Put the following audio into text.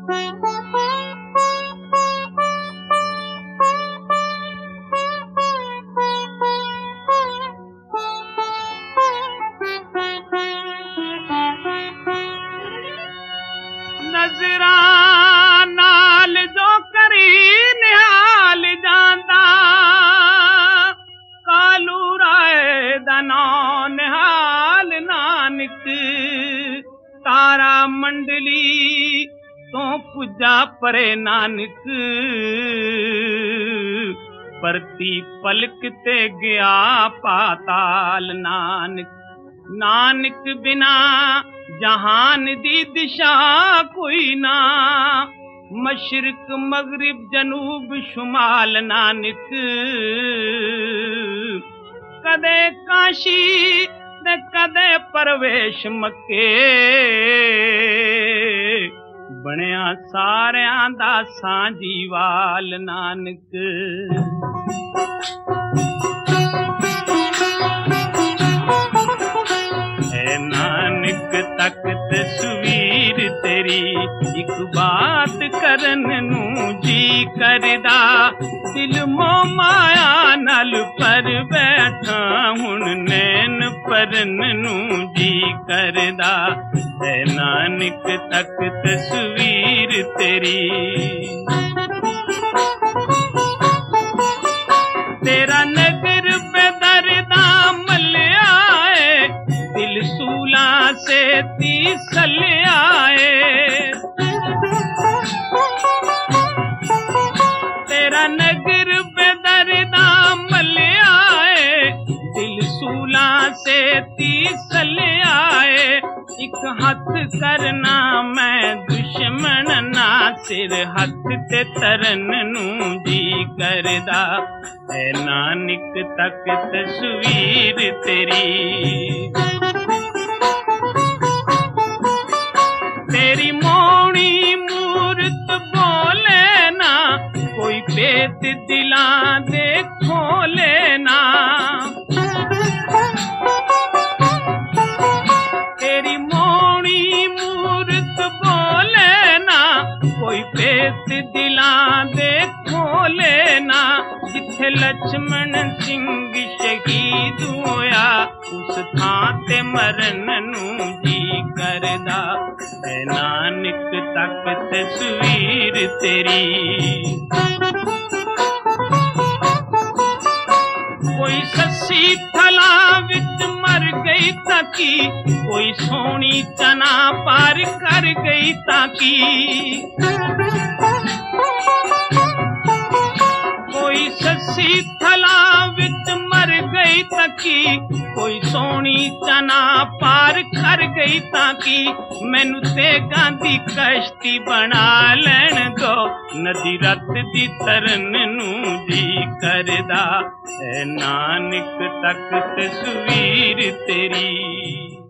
नजरां नाल जो करी निहाल जांदा कालू राय दा नां निहाल नानक तारा मंडली तो पुजा परे नानक परती पलक ते गया पाताल नानक नानक बिना जहान दी दिशा कोई ना मशरिक मगरिब जनूब शुमाल नानक कदे काशी ते कदे परवेश मक्के बनया सारियां दा सांझीवाल नानक नानक तख्त सुवीर तेरी एक बात करन नू जी करदा दिल मोह माया नाल पर बैठा हुण नैन परन नू जी करदा है नानक तख्त सुवीर तेरी तेरा नगर बेदरदा मलिया दिल सूला से तीसल आए तेरा नगर बेदरदा मल आए दिल सूला से तीसल आए एक हाथ करना मैं दुश्मन ना सिर हाथ ते तरन नू जी करदा है नानक तख्त सुवीर तेरी तेरी मोणी मूरत बोले ना कोई पेत दिला दे खोले ना तेरी मोणी मूरत बोले ना कोई पेत दिला दे खोले ना जिथे लक्ष्मण सिंह शहीद होया उस थां ते मरन नू जी करदा है नानक तख्त सुवीर तेरी कोई सस्सी थला विच मर गई ताकी कोई सोनी चना पार कर गई ताकी कोई सस्सी थला विच मर गई ताकी कोई सोनी चना पार कर गई ताकी मैनू ते गांधी कश्ती बना लैन दो नदी रत दी तरन नू जी करदा है नानक तख्त सुवीर तेरी